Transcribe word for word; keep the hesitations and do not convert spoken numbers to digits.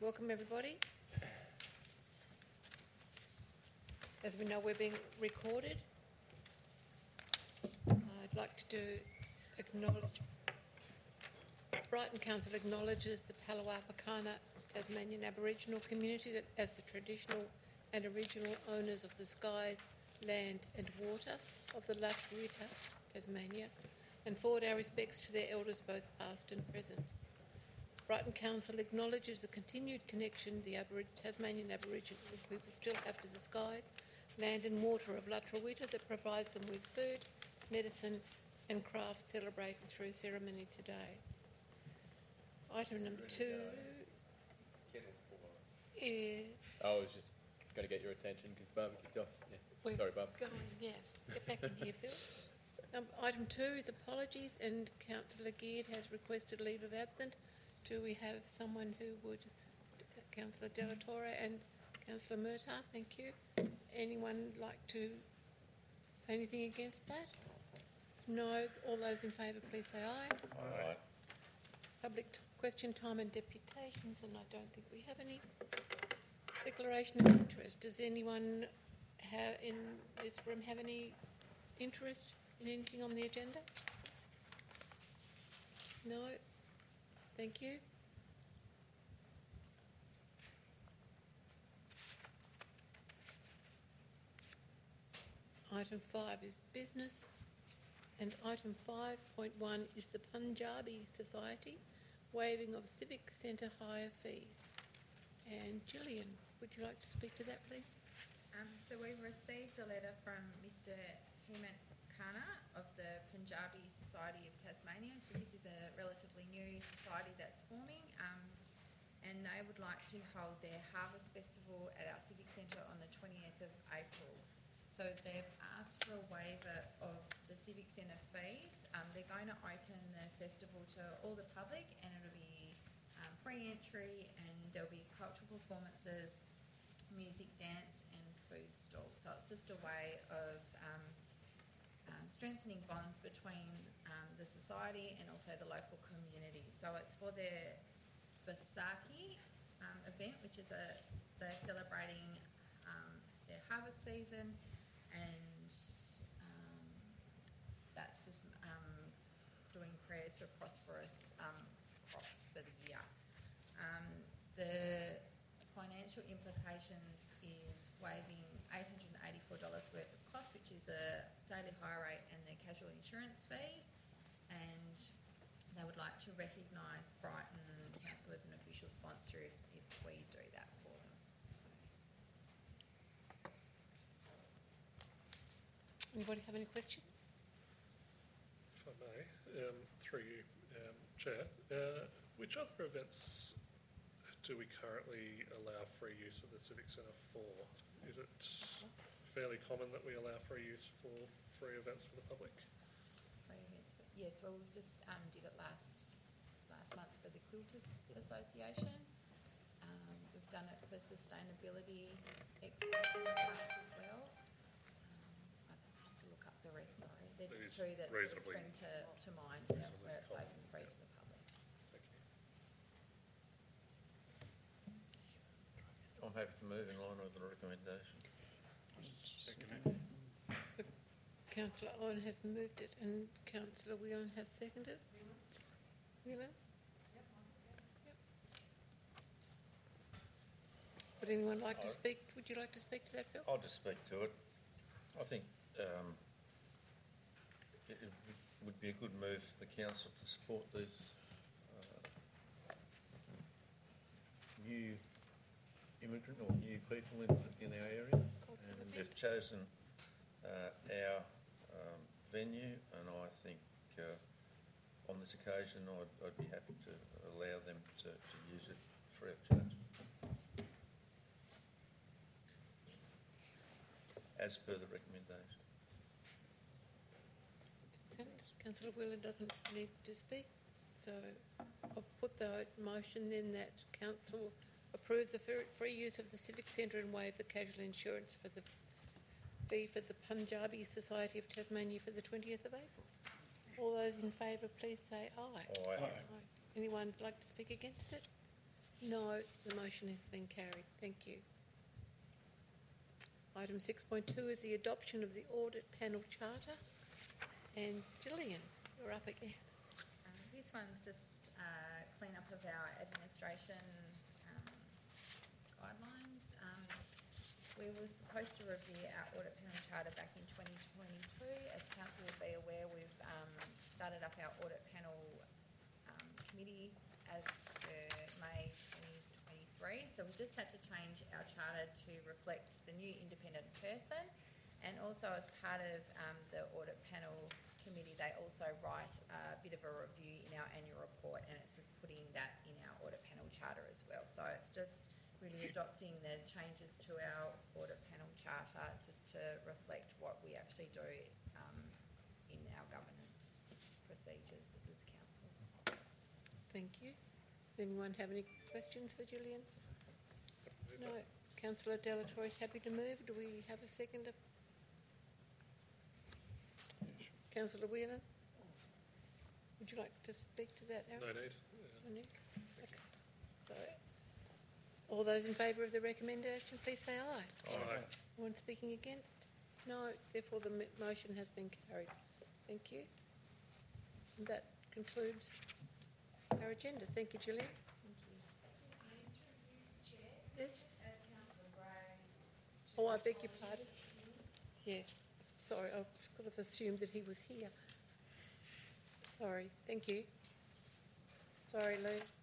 Welcome everybody. As we know, we're being recorded. I'd like to do acknowledge, Brighton Council acknowledges the Palawapakana Tasmanian Aboriginal community as the traditional and original owners of the skies, land and water of the Lutruwita, Tasmania, and forward our respects to their elders both past and present. Brighton Council acknowledges the continued connection the Abori- Tasmanian Aboriginal people still have to the skies, land and water of Lutruwita that provides them with food, medicine and craft celebrated through ceremony today. Item number two is... Oh, I was just going to get your attention because Barbara kicked off. Yeah. Sorry, Barb. Go on, yes. Get back in here, Phil. Um, item two is apologies, and Councillor Geard has requested leave of absence. Do we have someone who would... Councillor Della Torre and Councillor Murtagh, thank you. Anyone like to say anything against that? No. All those in favour, please say aye. Aye. Public t- question time and deputations, and I don't think we have any. Declaration of interest. Does anyone have in this room have any interest in anything on the agenda? No? Thank you. Item five is business, and item five point one is the Punjabi Society waiving of Civic Centre hire fees. And Gillian, would you like to speak to that, please? Um, so we've received a letter from Mister Hemant Khanna of the Punjabi Society of Tasmania. So this is a relatively new society that's forming, um, and they would like to hold their Harvest Festival at our Civic Centre on the twentieth of April. So they've asked for a waiver of the Civic Centre fees. Um, they're going to open the festival to all the public, and it'll be um, free entry, and there'll be cultural performances, music, dance and food stalls. So it's just a way of um, um, strengthening bonds between um, the society and also the local community. So it's for their Baisakhi um, event, which is a they're celebrating um, their harvest season, and um, that's just um, doing prayers for prosperous um, crops for the year. Um, the financial implications is waiving eight hundred eighty-four dollars worth of costs, which is a daily hire rate and the casual insurance fees, and they would like to recognise Brighton Council as an official sponsor if, if we do that for them. Anybody have any questions? If I may, um, through you, um, Chair, uh, which other events do we currently allow free use of the Civic Centre for? Is it fairly common that we allow free use for free events for the public? Free events, but yes, well we've just um, did it last last month for the Quilters Association. Um, we've done it for sustainability experts in the past as well. Um, I'd have to look up the rest, sorry. They're It just is two that sort of reasonably- spring to, to mind, yeah, where it's common. open free to the public. Thank you. I'm happy to move in line with the recommendation. So Councillor Owen has moved it and Councillor Whelan has seconded. Whelan? Yep. Would anyone like to speak? Would you like to speak to that, Phil? I'll just speak to it. I think um, it, it would be a good move for the council to support these uh, new immigrant or new people in, in our area, and they've chosen uh, our um, venue, and I think uh, on this occasion I'd, I'd be happy to allow them to, to use it free of charge, as per the recommendation. Councillor Whelan doesn't need to speak, so I'll put the motion then that council approve the free use of the Civic Centre and waive the casual insurance for the fee for the Punjabi Society of Tasmania for the twentieth of April. All those in favour, please say aye. Aye. Aye. Anyone like to speak against it? No, the motion has been carried. Thank you. Item six point two is the adoption of the audit panel charter. And Gillian, you're up again. Um, this one's just uh, clean up of our administration um, guidelines. Um, we were supposed to review our audit panel charter back in twenty twenty-two. As council will be aware, we've um, started up our audit panel um, committee as per May twenty twenty-three. So we just had to change our charter to reflect the new independent person. And also as part of um, the audit panel committee, they also write a bit of a review in our annual report, and it's just putting that in our audit panel charter as well. So it's just really adopting the changes to our audit panel charter just to reflect what we actually do um, in our governance procedures as council. Thank you. Does anyone have any questions for Gillian? No. Councillor Delatour is happy to move. Do we have a second? Councillor Whelan, would you like to speak to that, Aaron? No need. No need? Okay. So, all those in favour of the recommendation, please say aye. Aye. Anyone speaking against? No. Therefore, the m- motion has been carried. Thank you. And that concludes our agenda. Thank you, Gillian. Yes. Oh, I beg your pardon. Yes. Sorry, I sort of assumed that he was here. Sorry. Thank you. Sorry, Lou.